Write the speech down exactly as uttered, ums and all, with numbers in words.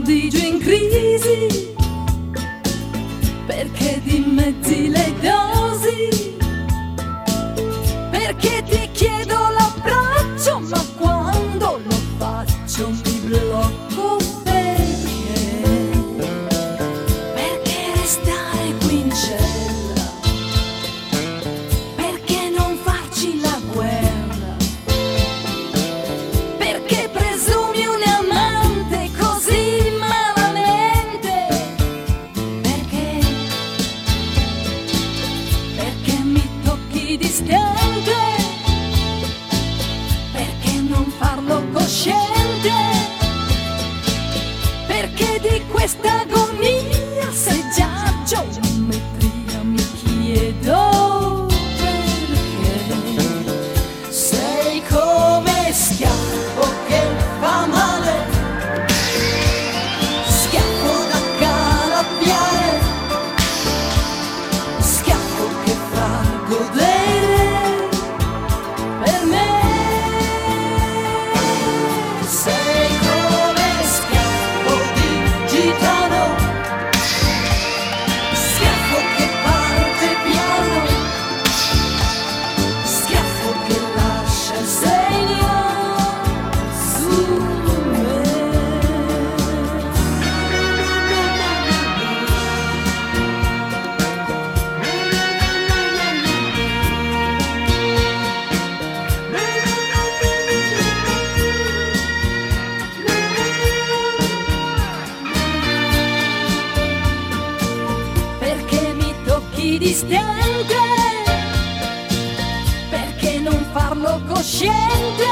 prodigio in crisi, perché dimezzi le dosi, perché ti chiedo l'abbraccio, ma quando lo faccio mi blocco. Perché? Perché restare qui in cella? Perché non farci la guerra? Perché presumi un amante così malamente? Perché? Perché mi tocchi distante? Perché non farlo cosciente? Perché di questa agonia sei già geometria, mi chiedo perché. Sei come schiaffo che fa male, schiaffo da calappiare, schiaffo che fa godere per me. Sei come schiaffo di gitano, schiaffo che parte piano, schiaffo che lascia il segno su me. Perché mi tocchi distante? Perché non farlo cosciente?